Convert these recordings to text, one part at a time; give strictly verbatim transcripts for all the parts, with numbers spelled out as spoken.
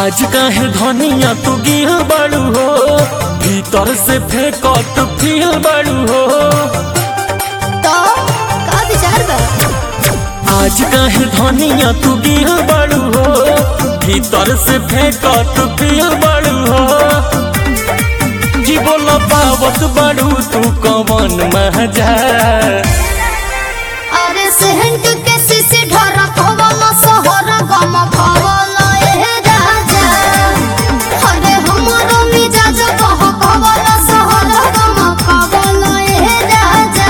आज काहे धनिया तू गिल बड़ू हो, भीतर से फेंकत फील बड़ू हो। तो का विचार बा? आज काहे धनिया तू गिल बड़ू हो, भीतर से फेंकत फील बड़ू हो। जी बोला पावत बड़ू तू कवन मजा। अरे सेहंट के सीसी ढोरा पवला सोहरा गम पवला ए राजा। अरे हमरो मिजाज कह पवला सोहरा गम पवला ए राजा।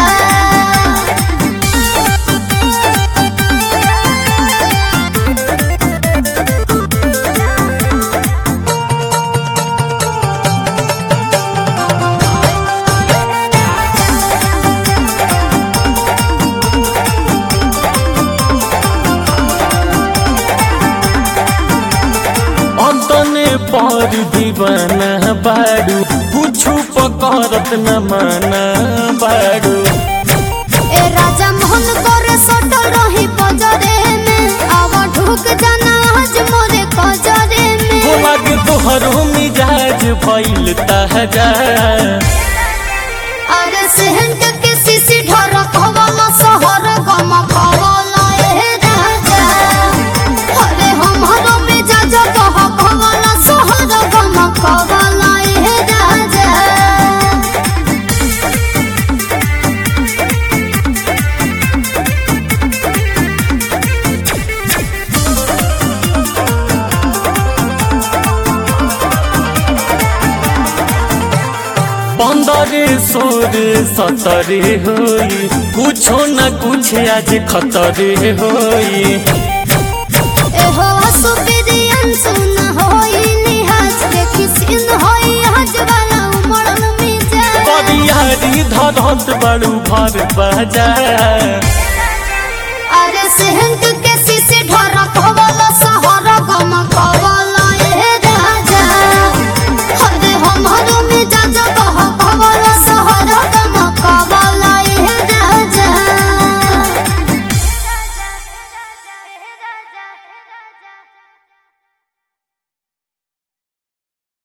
अंतने पर दीवाना बाड़ू, कुछ पकड़त न माना बाड़ू। ए राजा मोहन करे सटल रही पजरे में, आवा ढुक जाना आज मोरे कजरे में। बोला के तोहरो मिजाज भइल ताजा। अरे सेहंट के सीसी ढोरा पवला सोहरा गम पवला ए राजा। अरे हमरो मिजाज कह पवला सोहरा गम पवला ए राजा। पंद्रे सोरे सतरे होई, कुछो न कुछ आज खतरे होई। एहो सुपिरियन सुन होई निहाज के किसिन होई आज वाला उमड़न मिजाज। बरियारी धरत बड़ू भर बजा। अरे सेहंट के सीसी ढोरा पवला सोहरा गम पवला